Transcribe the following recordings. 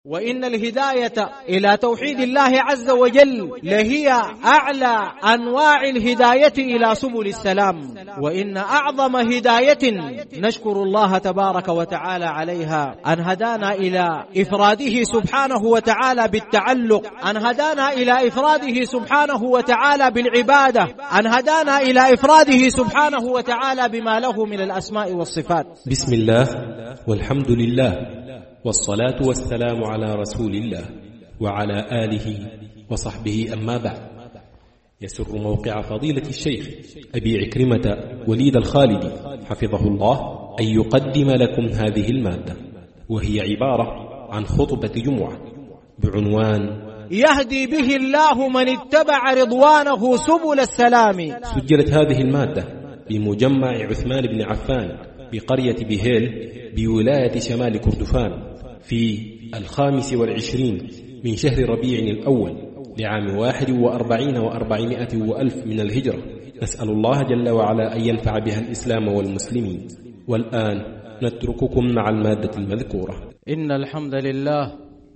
وإن الهداية إلى توحيد الله عز وجل لهي أعلى أنواع الهداية إلى سبل السلام، وإن أعظم هداية نشكر الله تبارك وتعالى عليها أن هدانا إلى إفراده سبحانه وتعالى بالتعلق، أن هدانا إلى إفراده سبحانه وتعالى بالعبادة، أن هدانا إلى إفراده سبحانه وتعالى بما له من الأسماء والصفات. بسم الله والحمد لله والصلاة والسلام على رسول الله وعلى آله وصحبه، أما بعد. يسر موقع فضيلة الشيخ أبي عكرمة وليد الخالدي حفظه الله أن يقدم لكم هذه المادة، وهي عبارة عن خطبة جمعة بعنوان يهدي به الله من اتبع رضوانه سبل السلام. سجلت هذه المادة بمجمع عثمان بن عفان بقرية بهيل بولاية شمال كردفان في 25 من شهر ربيع الأول لعام 41 و400 وألف من الهجرة. نسأل الله جل وعلا أن ينفع بها الإسلام والمسلمين. والآن نترككم مع المادة المذكورة. إن الحمد لله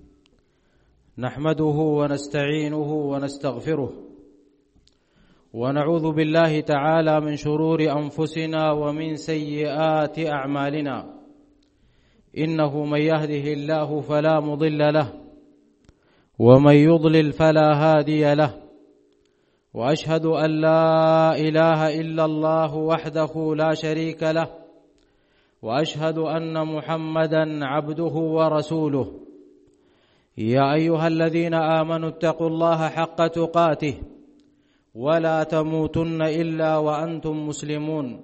نحمده ونستعينه ونستغفره، ونعوذ بالله تعالى من شرور أنفسنا ومن سيئات أعمالنا. إنه من يهده الله فلا مضل له، ومن يضلل فلا هادي له، وأشهد أن لا إله إلا الله وحده لا شريك له، وأشهد أن محمدا عبده ورسوله. يا أيها الذين آمنوا اتقوا الله حق تقاته ولا تموتن إلا وأنتم مسلمون.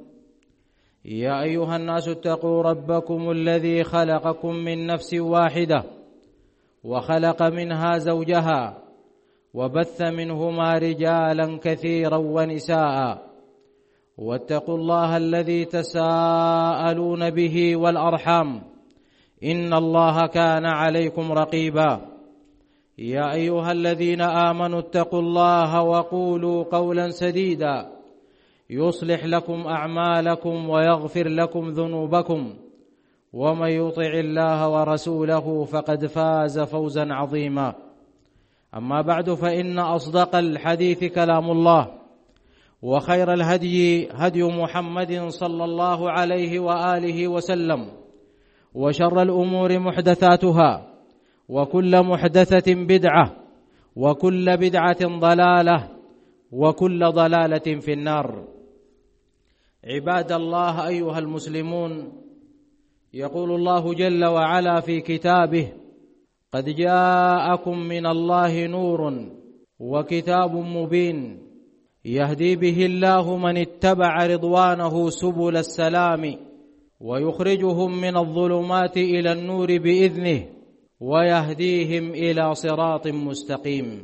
يا أيها الناس اتقوا ربكم الذي خلقكم من نفس واحدة وخلق منها زوجها وبث منهما رجالا كثيرا ونساء، واتقوا الله الذي تساءلون به والأرحام إن الله كان عليكم رقيبا. يا أيها الذين آمنوا اتقوا الله وقولوا قولا سديدا يصلح لكم أعمالكم ويغفر لكم ذنوبكم، ومن يطع الله ورسوله فقد فاز فوزا عظيما. أما بعد، فإن أصدق الحديث كلام الله، وخير الهدي هدي محمد صلى الله عليه وآله وسلم، وشر الأمور محدثاتها، وكل محدثة بدعة، وكل بدعة ضلالة، وكل ضلالة في النار. عباد الله أيها المسلمون، يقول الله جل وعلا في كتابه: قد جاءكم من الله نور وكتاب مبين يهدي به الله من اتبع رضوانه سبل السلام ويخرجهم من الظلمات إلى النور بإذنه ويهديهم إلى صراط مستقيم.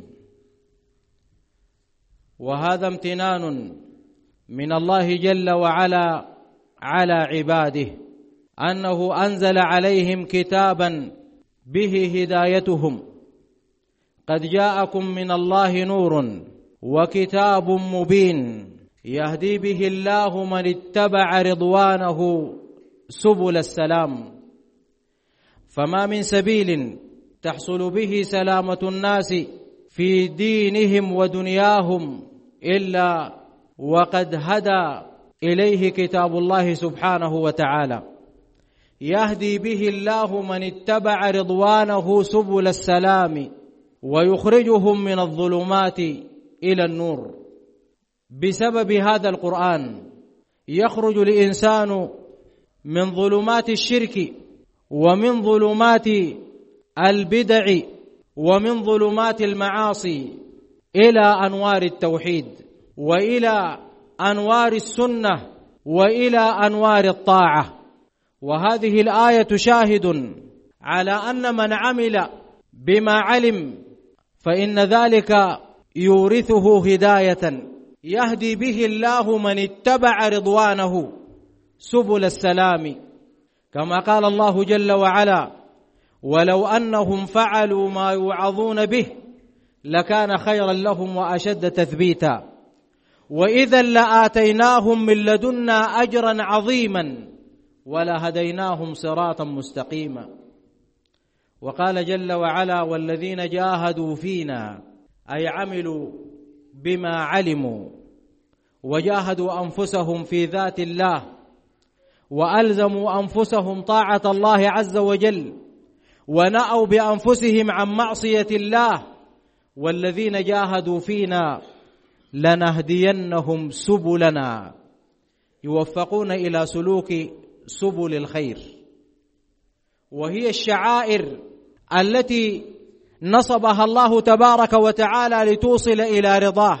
وهذا امتنان من الله جل وعلا على عباده، أنه أنزل عليهم كتابا به هدايتهم. قد جاءكم من الله نور وكتاب مبين يهدي به الله من اتبع رضوانه سبل السلام. فما من سبيل تحصل به سلامة الناس في دينهم ودنياهم إلا وقد هدى إليه كتاب الله سبحانه وتعالى. يهدي به الله من اتبع رضوانه سبل السلام ويخرجهم من الظلمات إلى النور. بسبب هذا القرآن يخرج الإنسان من ظلمات الشرك، ومن ظلمات البدع، ومن ظلمات المعاصي إلى أنوار التوحيد، وإلى أنوار السنة، وإلى أنوار الطاعة. وهذه الآية شاهد على أن من عمل بما علم فإن ذلك يورثه هداية يهدي به الله من اتبع رضوانه سبل السلام، كما قال الله جل وعلا: ولو أنهم فعلوا ما يوعظون به لكان خيرا لهم وأشد تثبيتا، وإذا لآتيناهم من لدنا أجرا عظيما ولهديناهم صراطا مستقيما. وقال جل وعلا: والذين جاهدوا فينا، أي عملوا بما علموا وجاهدوا أنفسهم في ذات الله وألزموا أنفسهم طاعة الله عز وجل ونأوا بأنفسهم عن معصية الله. والذين جاهدوا فينا لنهدينهم سبلنا، يوفقون إلى سلوك سبل الخير، وهي الشعائر التي نصبها الله تبارك وتعالى لتوصل إلى رضاه،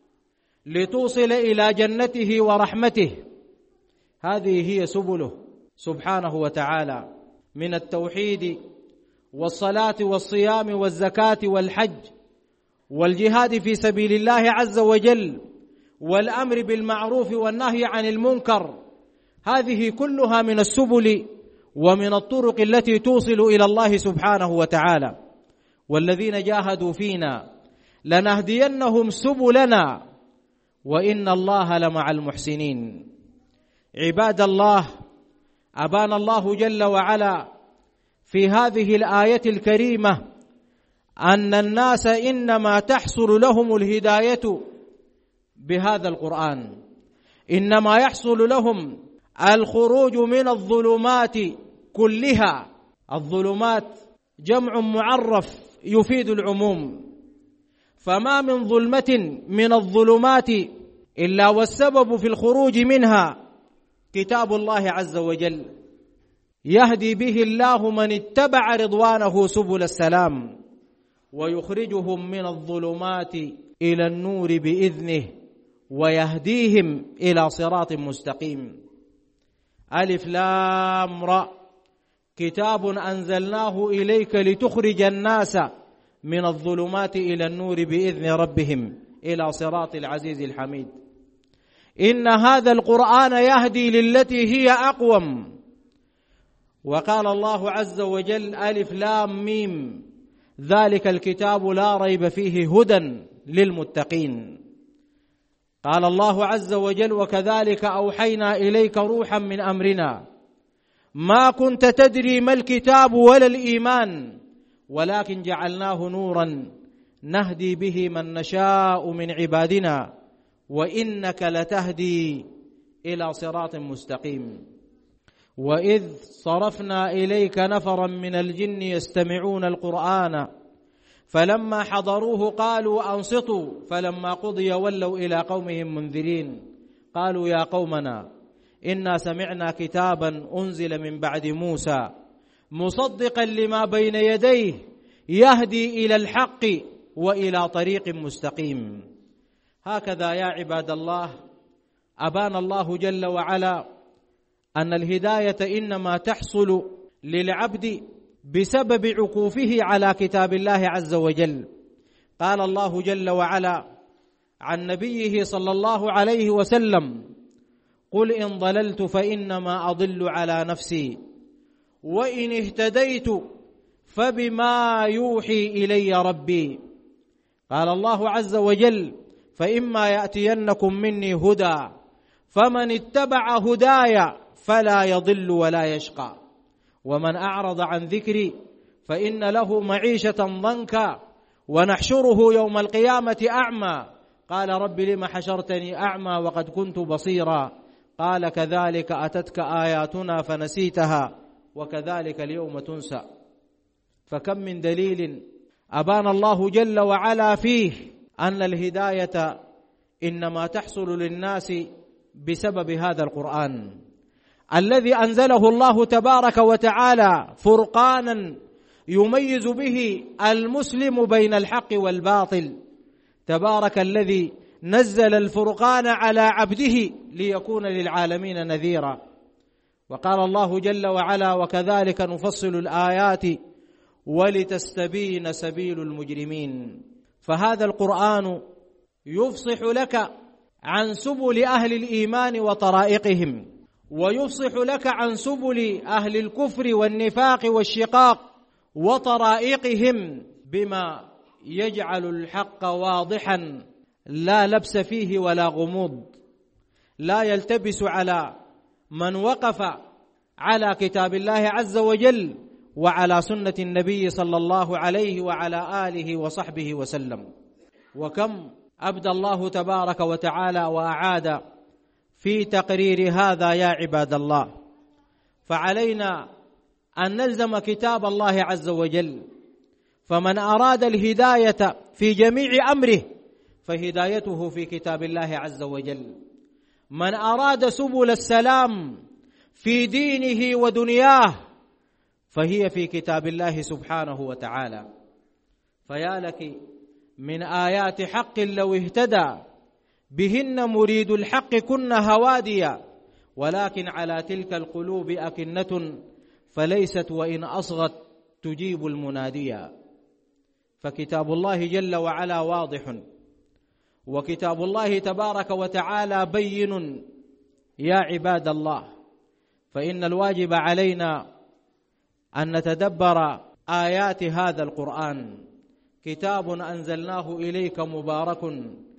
لتوصل إلى جنته ورحمته. هذه هي سبله سبحانه وتعالى من التوحيد والصلاة والصيام والزكاة والحج والجهاد في سبيل الله عز وجل والأمر بالمعروف والنهي عن المنكر. هذه كلها من السبل ومن الطرق التي توصل إلى الله سبحانه وتعالى. والذين جاهدوا فينا لنهدينهم سبلنا وإن الله لمع المحسنين. عباد الله، أبان الله جل وعلا في هذه الآية الكريمة أن الناس إنما تحصل لهم الهداية بهذا القرآن، إنما يحصل لهم الخروج من الظلمات كلها. الظلمات جمع معرف يفيد العموم، فما من ظلمة من الظلمات إلا والسبب في الخروج منها كتاب الله عز وجل، يهدي به الله من اتبع رضوانه سبل السلام ويخرجهم من الظلمات إلى النور بإذنه ويهديهم إلى صراط مستقيم. ألف لام را، كتاب أنزلناه إليك لتخرج الناس من الظلمات إلى النور بإذن ربهم إلى صراط العزيز الحميد. إن هذا القرآن يهدي للتي هي أقوم. وقال الله عز وجل: ألف لام ميم، ذلك الكتاب لا ريب فيه هدى للمتقين. قال الله عز وجل: وكذلك أوحينا إليك روحا من أمرنا ما كنت تدري ما الكتاب ولا الإيمان ولكن جعلناه نورا نهدي به من نشاء من عبادنا وإنك لتهدي إلى صراط مستقيم. وإذ صرفنا إليك نفرا من الجن يستمعون القرآن فلما حضروه قالوا أنصتوا فلما قضي ولوا إلى قومهم منذرين قالوا يا قومنا إنا سمعنا كتابا أنزل من بعد موسى مصدقا لما بين يديه يهدي إلى الحق وإلى طريق مستقيم. هكذا يا عباد الله أبان الله جل وعلا أن الهداية إنما تحصل للعبد بسبب عكوفه على كتاب الله عز وجل. قال الله جل وعلا عن نبيه صلى الله عليه وسلم: قل إن ضللت فإنما أضل على نفسي وإن اهتديت فبما يوحي إلي ربي. قال الله عز وجل: فإما يأتينكم مني هدى فمن اتبع هداي فلا يضل ولا يشقى ومن أعرض عن ذكري فإن له معيشة ضنكا ونحشره يوم القيامة أعمى قال رب لم حشرتني أعمى وقد كنت بصيرا قال كذلك أتتك آياتنا فنسيتها وكذلك اليوم تنسى. فكم من دليل أبان الله جل وعلا فيه أن الهداية إنما تحصل للناس بسبب هذا القرآن الذي أنزله الله تبارك وتعالى فرقانا يميز به المسلم بين الحق والباطل. تبارك الذي نزل الفرقان على عبده ليكون للعالمين نذيرا. وقال الله جل وعلا: وكذلك نفصل الآيات ولتستبين سبيل المجرمين. فهذا القرآن يفصح لك عن سبل أهل الإيمان وطرائقهم، ويفصح لك عن سبل أهل الكفر والنفاق والشقاق وطرائقهم بما يجعل الحق واضحا لا لبس فيه ولا غموض، لا يلتبس على من وقف على كتاب الله عز وجل وعلى سنة النبي صلى الله عليه وعلى آله وصحبه وسلم. وكم أبدى الله تبارك وتعالى وأعاد في تقرير هذا يا عباد الله. فعلينا أن نلزم كتاب الله عز وجل، فمن أراد الهداية في جميع أمره فهدايته في كتاب الله عز وجل. من أراد سبل السلام في دينه ودنياه فهي في كتاب الله سبحانه وتعالى. فيا لك من آيات حق لو اهتدى بهن مريد الحق كن هواديا، ولكن على تلك القلوب أكنة فليست وإن أصغت تجيب المناديا. فكتاب الله جل وعلا واضح، وكتاب الله تبارك وتعالى بين يا عباد الله. فإن الواجب علينا أن نتدبر آيات هذا القرآن. كتاب أنزلناه إليك مبارك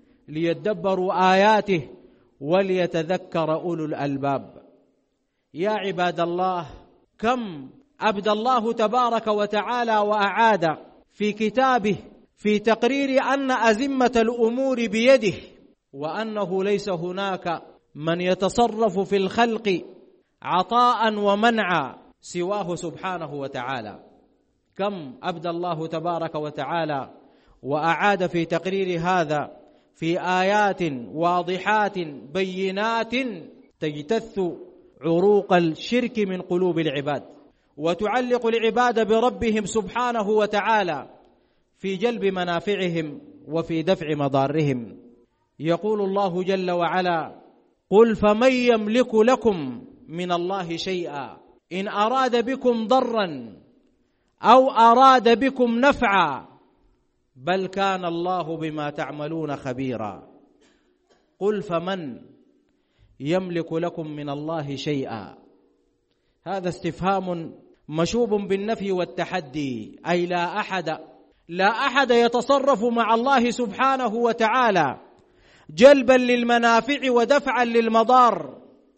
ليدبروا آياته وليتذكر أولو الألباب. يا عباد الله، كم أبدى الله تبارك وتعالى وأعاد في كتابه في تقرير أن أزمة الأمور بيده، وأنه ليس هناك من يتصرف في الخلق عطاء ومنعا سواه سبحانه وتعالى. كم أبدى الله تبارك وتعالى وأعاد في تقرير هذا في آيات واضحات بينات تجتث عروق الشرك من قلوب العباد، وتعلق العباد بربهم سبحانه وتعالى في جلب منافعهم وفي دفع مضارهم. يقول الله جل وعلا: قل فمن يملك لكم من الله شيئا إن أراد بكم ضرا أو أراد بكم نفعا بل كان الله بما تعملون خبيرا. قل فمن يملك لكم من الله شيئا، هذا استفهام مشوب بالنفي والتحدي، أي لا أحد يتصرف مع الله سبحانه وتعالى جلبا للمنافع ودفعا للمضار،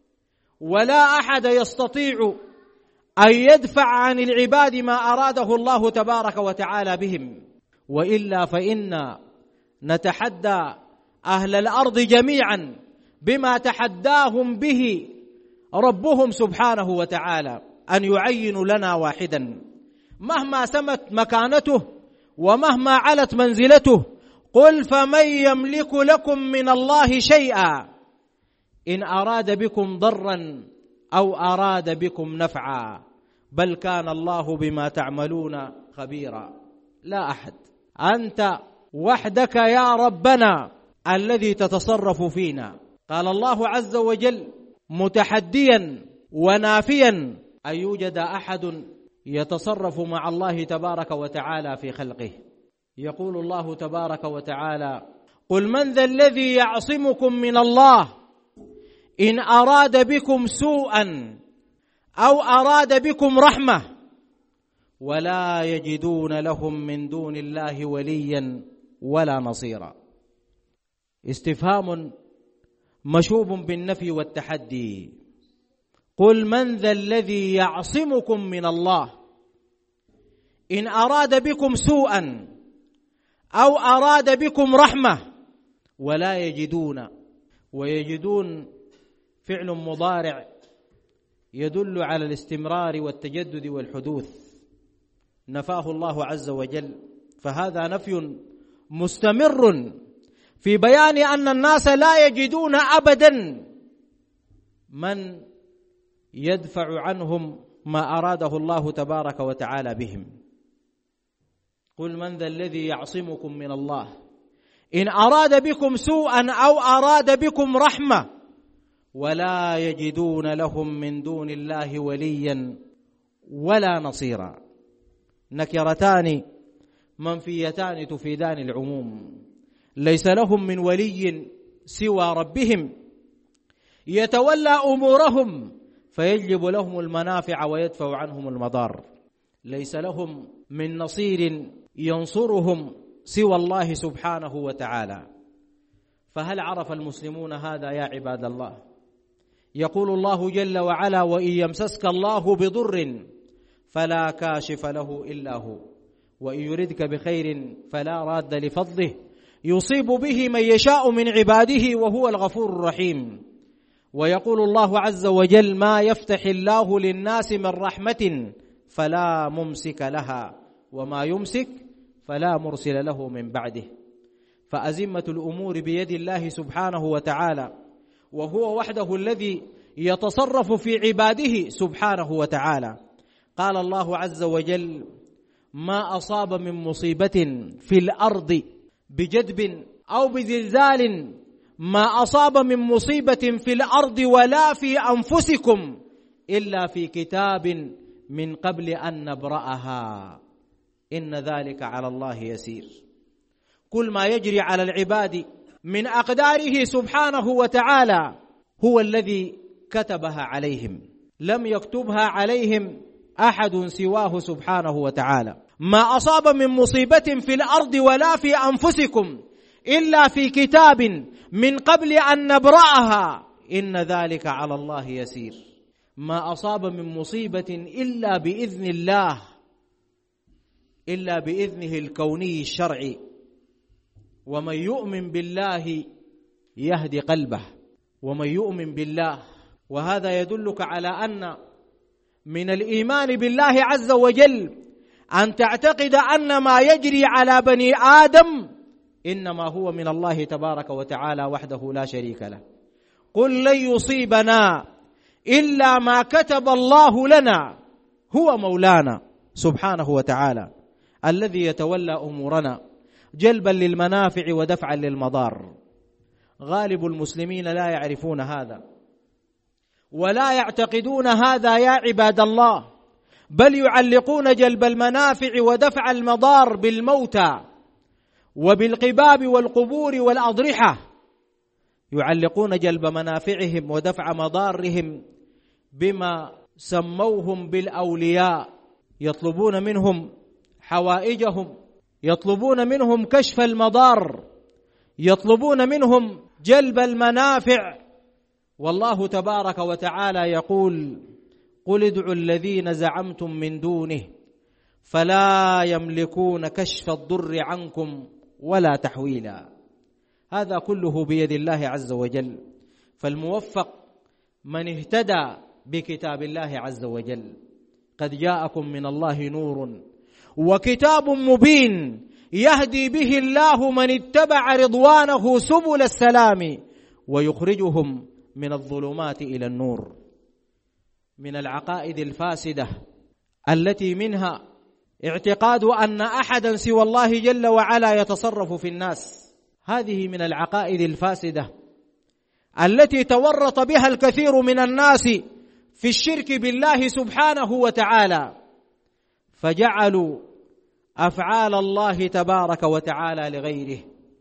ولا أحد يستطيع أن يدفع عن العباد ما أراده الله تبارك وتعالى بهم، وإلا فإنا نتحدى أهل الأرض جميعا بما تحداهم به ربهم سبحانه وتعالى، أن يعينوا لنا واحدا مهما سمت مكانته ومهما علت منزلته. قل فمن يملك لكم من الله شيئا إن أراد بكم ضرا أو أراد بكم نفعا بل كان الله بما تعملون خبيرا. لا أحد، أنت وحدك يا ربنا الذي تتصرف فينا. قال الله عز وجل متحديا ونافيا أن يوجد أحد يتصرف مع الله تبارك وتعالى في خلقه. يقول الله تبارك وتعالى: قل من ذا الذي يعصمكم من الله إن أراد بكم سوءا أو أراد بكم رحمة ولا يجدون لهم من دون الله وليا ولا نصيرا. استفهام مشوب بالنفي والتحدي. قل من ذا الذي يعصمكم من الله إن أراد بكم سوءا أو أراد بكم رحمة ولا يجدون. ويجدون فعل مضارع يدل على الاستمرار والتجدد والحدوث، نفاه الله عز وجل، فهذا نفي مستمر في بيان أن الناس لا يجدون أبدا من يدفع عنهم ما أراده الله تبارك وتعالى بهم. قل من ذا الذي يعصمكم من الله إن أراد بكم سوءا أو أراد بكم رحمة ولا يجدون لهم من دون الله وليا ولا نصيرا. نكرتان منفيتان تفيدان العموم، ليس لهم من ولي سوى ربهم يتولى أمورهم فيجلب لهم المنافع ويدفع عنهم المضار، ليس لهم من نصير ينصرهم سوى الله سبحانه وتعالى. فهل عرف المسلمون هذا يا عباد الله؟ يقول الله جل وعلا: وإن يمسسك الله بضر فلا كاشف له إلا هو، وإن يردك بخير فلا راد لفضله، يصيب به من يشاء من عباده وهو الغفور الرحيم. ويقول الله عز وجل: ما يفتح الله للناس من رحمة فلا ممسك لها وما يمسك فلا مرسل له من بعده. فأزمة الأمور بيد الله سبحانه وتعالى، وهو وحده الذي يتصرف في عباده سبحانه وتعالى. قال الله عز وجل: ما أصاب من مصيبة في الأرض بجدب أو بزلزال، ما أصاب من مصيبة في الأرض ولا في أنفسكم إلا في كتاب من قبل أن نبرأها إن ذلك على الله يسير. كل ما يجري على العباد من أقداره سبحانه وتعالى هو الذي كتبها عليهم، لم يكتبها عليهم أحد سواه سبحانه وتعالى. ما أصاب من مصيبة في الأرض ولا في أنفسكم إلا في كتاب من قبل أن نبرأها إن ذلك على الله يسير. ما أصاب من مصيبة إلا بإذن الله، إلا بإذنه الكوني الشرعي. ومن يؤمن بالله يهدي قلبه، ومن يؤمن بالله. وهذا يدلك على أن من الإيمان بالله عز وجل أن تعتقد أن ما يجري على بني آدم إنما هو من الله تبارك وتعالى وحده لا شريك له. قل لن يصيبنا إلا ما كتب الله لنا، هو مولانا سبحانه وتعالى الذي يتولى أمورنا جلبا للمنافع ودفعا للمضار. غالب المسلمين لا يعرفون هذا ولا يعتقدون هذا يا عباد الله، بل يعلقون جلب المنافع ودفع المضار بالموتى وبالقباب والقبور والأضرحة، يعلقون جلب منافعهم ودفع مضارهم بما سموهم بالأولياء، يطلبون منهم حوائجهم، يطلبون منهم كشف المضار، يطلبون منهم جلب المنافع. والله تبارك وتعالى يقول: قل ادعوا الذين زعمتم من دونه فلا يملكون كشف الضر عنكم ولا تحويلا. هذا كله بيد الله عز وجل. فالموفق من اهتدى بكتاب الله عز وجل. قد جاءكم من الله نور وكتاب مبين يهدي به الله من اتبع رضوانه سبل السلام ويخرجهم من الظلمات إلى النور. من العقائد الفاسدة التي منها اعتقاد أن أحدا سوى الله جل وعلا يتصرف في الناس. هذه من العقائد الفاسدة التي تورط بها الكثير من الناس في الشرك بالله سبحانه وتعالى، فجعلوا أفعال الله تبارك وتعالى لغيره،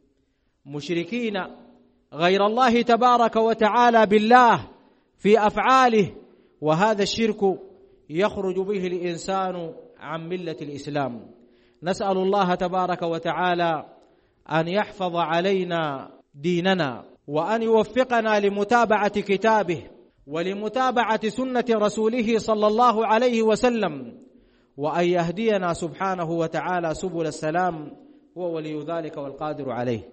مشركين غير الله تبارك وتعالى بالله في أفعاله. وهذا الشرك يخرج به الإنسان عن ملة الإسلام. نسأل الله تبارك وتعالى أن يحفظ علينا ديننا، وأن يوفقنا لمتابعة كتابه ولمتابعة سنة رسوله صلى الله عليه وسلم، وأن يهدينا سبحانه وتعالى سبل السلام، هو ولي ذلك والقادر عليه.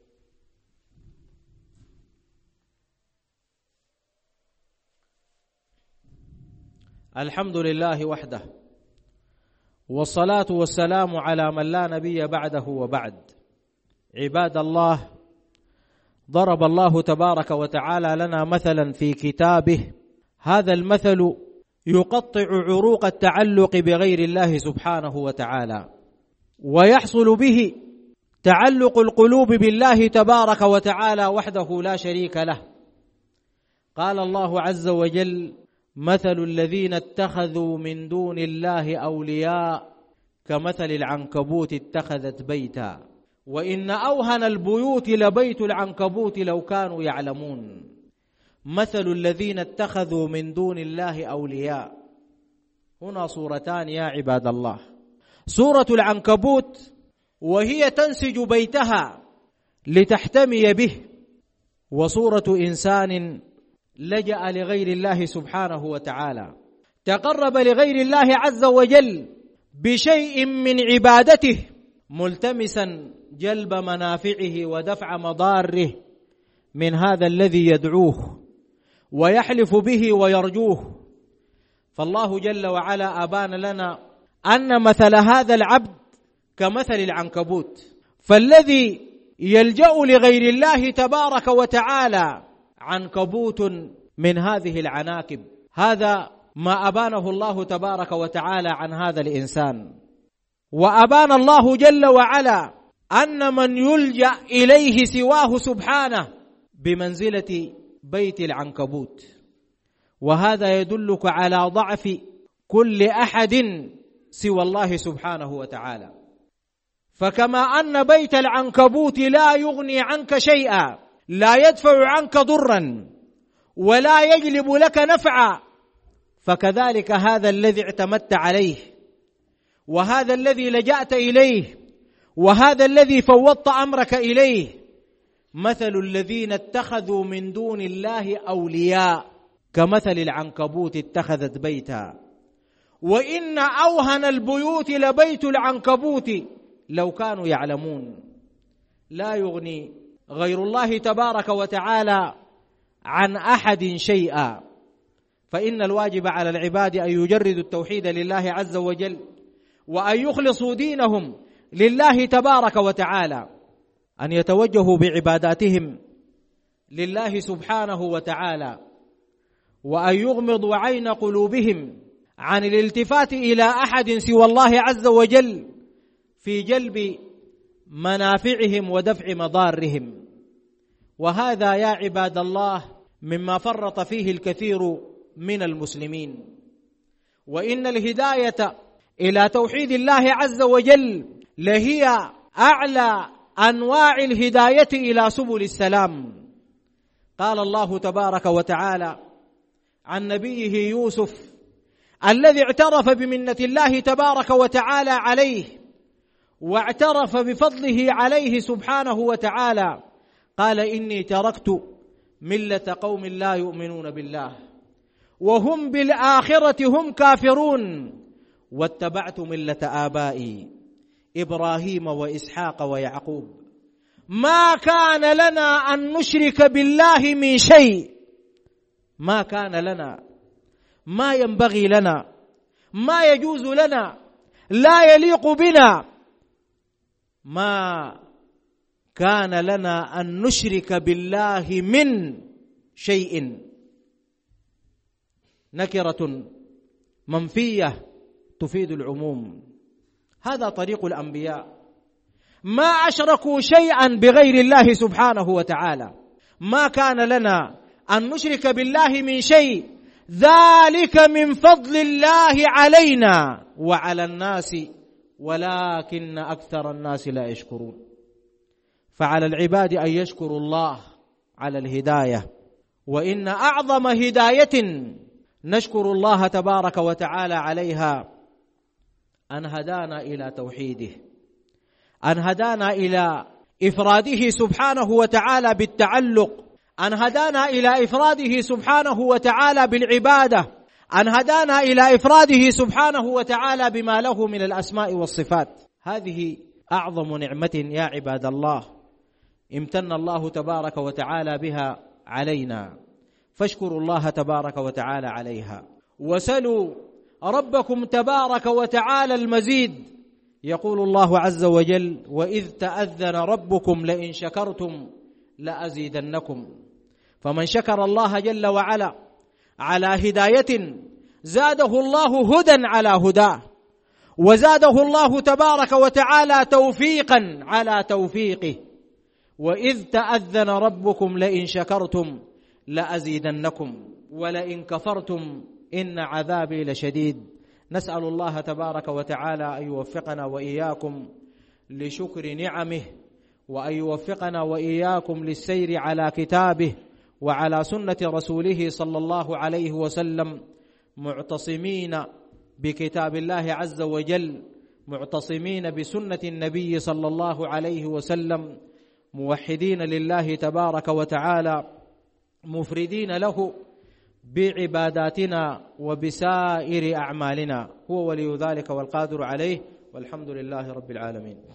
الحمد لله وحده، والصلاة والسلام على من لا نبي بعده وبعد. عباد الله، ضرب الله تبارك وتعالى لنا مثلا في كتابه، هذا المثل يقطع عروق التعلق بغير الله سبحانه وتعالى، ويحصل به تعلق القلوب بالله تبارك وتعالى وحده لا شريك له. قال الله عز وجل: مثل الذين اتخذوا من دون الله أولياء كمثل العنكبوت اتخذت بيتا وإن أوهن البيوت لبيت العنكبوت لو كانوا يعلمون. مثل الذين اتخذوا من دون الله أولياء. هنا صورتان يا عباد الله: سورة العنكبوت وهي تنسج بيتها لتحتمي به، وصورة إنسان لجأ لغير الله سبحانه وتعالى تقرب لغير الله عز وجل بشيء من عبادته ملتمسا جلب منافعه ودفع مضاره من هذا الذي يدعوه ويحلف به ويرجوه، فالله جل وعلا أبان لنا أن مثل هذا العبد كمثل العنكبوت، فالذي يلجأ لغير الله تبارك وتعالى عنكبوت من هذه العناكب. هذا ما أبانه الله تبارك وتعالى عن هذا الإنسان. وأبان الله جل وعلا أن من يلجأ إليه سواه سبحانه بمنزلة بيت العنكبوت، وهذا يدلك على ضعف كل أحد سوى الله سبحانه وتعالى. فكما أن بيت العنكبوت لا يغني عنك شيئا، لا يدفع عنك ضرا ولا يجلب لك نفعا، فكذلك هذا الذي اعتمدت عليه، وهذا الذي لجأت إليه، وهذا الذي فوضت أمرك إليه، مثل الذين اتخذوا من دون الله أولياء كمثل العنكبوت اتخذت بيتا، وإن أوهن البيوت لبيت العنكبوت لو كانوا يعلمون. لا يغني غير الله تبارك وتعالى عن أحد شيئا، فإن الواجب على العباد أن يجردوا التوحيد لله عز وجل، وأن يخلصوا دينهم لله تبارك وتعالى، أن يتوجهوا بعباداتهم لله سبحانه وتعالى، وأن يغمضوا عين قلوبهم عن الالتفات إلى أحد سوى الله عز وجل في جلب منافعهم ودفع مضارهم. وهذا يا عباد الله مما فرط فيه الكثير من المسلمين. وإن الهداية إلى توحيد الله عز وجل لهي أعلى أنواع الهداية إلى سبل السلام. قال الله تبارك وتعالى عن نبيه يوسف الذي اعترف بمنة الله تبارك وتعالى عليه، واعترف بفضله عليه سبحانه وتعالى، قال إني تركت ملة قوم لا يؤمنون بالله وهم بالآخرة هم كافرون واتبعت ملة آبائي إبراهيم وإسحاق ويعقوب ما كان لنا أن نشرك بالله من شيء، ما كان لنا، ما ينبغي لنا، ما يجوز لنا، لا يليق بنا، ما كان لنا أن نشرك بالله من شيء. نكرة منفية تفيد العموم. هذا طريق الأنبياء، ما أشركوا شيئا بغير الله سبحانه وتعالى. ما كان لنا أن نشرك بالله من شيء، ذلك من فضل الله علينا وعلى الناس ولكن أكثر الناس لا يشكرون. فعلى العباد أن يشكروا الله على الهداية، وإن أعظم هداية نشكر الله تبارك وتعالى عليها أن هدانا إلى توحيده، أن هدانا إلى إفراده سبحانه وتعالى بالتعلق، أن هدانا إلى إفراده سبحانه وتعالى بالعبادة، أن هدانا إلى إفراده سبحانه وتعالى بما له من الأسماء والصفات. هذه أعظم نعمة يا عباد الله امتن الله تبارك وتعالى بها علينا، فاشكروا الله تبارك وتعالى عليها. وسلوا ربكم تبارك وتعالى المزيد. يقول الله عز وجل وإذ تأذن ربكم لئن شكرتم لأزيدنكم. فمن شكر الله جل وعلا على هداية زاده الله هدى على هداه، وزاده الله تبارك وتعالى توفيقا على توفيقه. وإذ تأذن ربكم لئن شكرتم لأزيدنكم ولئن كفرتم إن عذابي لشديد. نسأل الله تبارك وتعالى أن يوفقنا وإياكم لشكر نعمه، وأن يوفقنا وإياكم للسير على كتابه وعلى سنة رسوله صلى الله عليه وسلم، معتصمين بكتاب الله عز وجل، معتصمين بسنة النبي صلى الله عليه وسلم، موحدين لله تبارك وتعالى، مفردين له بعباداتنا وبسائر أعمالنا، هو ولي ذلك والقادر عليه، والحمد لله رب العالمين.